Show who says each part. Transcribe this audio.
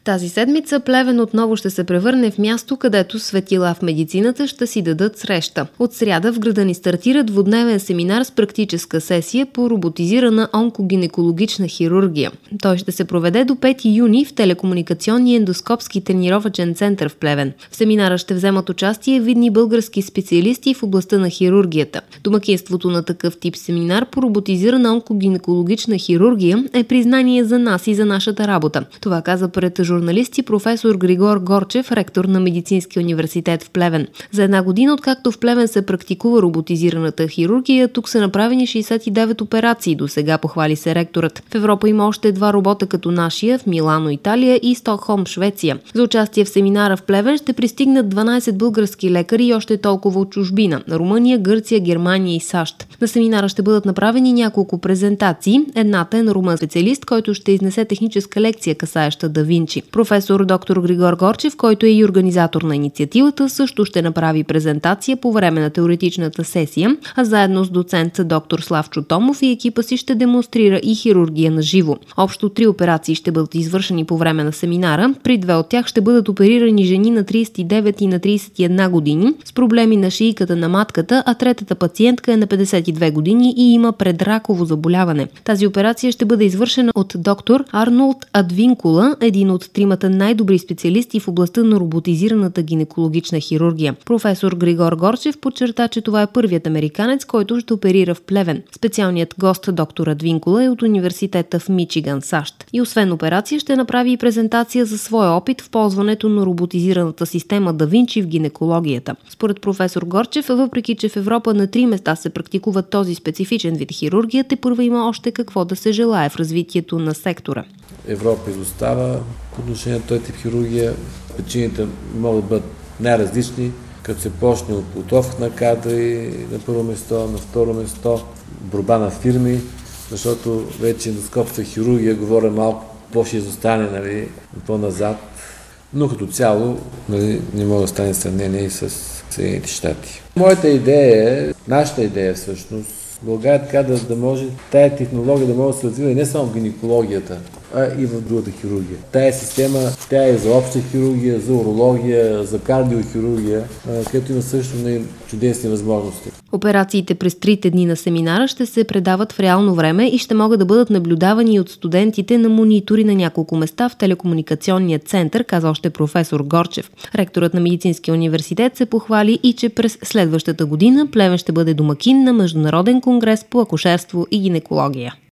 Speaker 1: Тази седмица Плевен отново ще се превърне в място, където светила в медицината ще си дадат среща. От сряда в града ни стартира двудневен семинар с практическа сесия по роботизирана онкогинекологична хирургия. Той ще се проведе до 5 юни в телекомуникационния ендоскопски тренировъчен център в Плевен. В семинара ще вземат участие видни български специалисти в областта на хирургията. Домакинството на такъв тип семинар по роботизирана онкогинекологична хирургия е признание за нас и за нашата работа. Това каза пред журналисти професор Григор Горчев, ректор на Медицинския университет в Плевен. За една година, откакто в Плевен се практикува роботизираната хирургия, тук са направени 69 операции. До сега похвали се ректорът. В Европа има още 2 робота като нашия в Милано, Италия и Стокхолм, Швеция. За участие в семинара в Плевен ще пристигнат 12 български лекари и още толкова от чужбина – Румъния, Гърция, Германия и САЩ. На семинара ще бъдат направени няколко презентации. Едната е на румънски специалист, който ще изнесе техническа лекция, касаеща Да Винчи. Професор доктор Григор Горчев, който е и организатор на инициативата, също ще направи презентация по време на теоретичната сесия, а заедно с доцент доктор Славчо Томов и екипа си ще демонстрира и хирургия на живо. Общо 3 операции ще бъдат извършени по време на семинара. При 2 от тях ще бъдат оперирани жени на 39 и на 31 години с проблеми на шийката на матката, а третата пациентка е на 52 години и има предраково заболяване. Тази операция ще бъде извършена от доктор Арнолд Адвинкула, един от 3 най-добри специалисти в областта на роботизираната гинекологична хирургия. Професор Григор Горчев подчерта, че това е първият американец, който ще оперира в Плевен. Специалният гост доктор Адвинкула е от университета в Мичиган, САЩ. И освен операция ще направи и презентация за своя опит в ползването на роботизираната система Да Винчи в гинекологията. Според професор Горчев, въпреки че в Европа на 3 места се практикува този специфичен вид хирургия, тепърва има още какво да се желае в развитието на сектора.
Speaker 2: Европа изостава по отношение на този тип хирургия. Причините могат да бъдат най-различни, като се почне от подготовка на кадри на първо место, на второ место, борба на фирми, защото вече ендоскопска хирургия говоря малко по-ще изостане по-назад, но като цяло не може да стане сравнение и с Съединените щати. Моята идея нашата идея всъщност, България така да може тая технология да може да се развива не само в гинекологията, а и в другата хирургия. Тая система, тя е за обща хирургия, за урология, за кардиохирургия, където има също чудесни възможности.
Speaker 1: Операциите през 3 дни на семинара ще се предават в реално време и ще могат да бъдат наблюдавани от студентите на монитори на няколко места в телекомуникационния център, каза още професор Горчев. Ректорът на Медицинския университет се похвали и че през следващата година Плевен ще бъде домакин на Международен конгрес по акушерство и гинекология.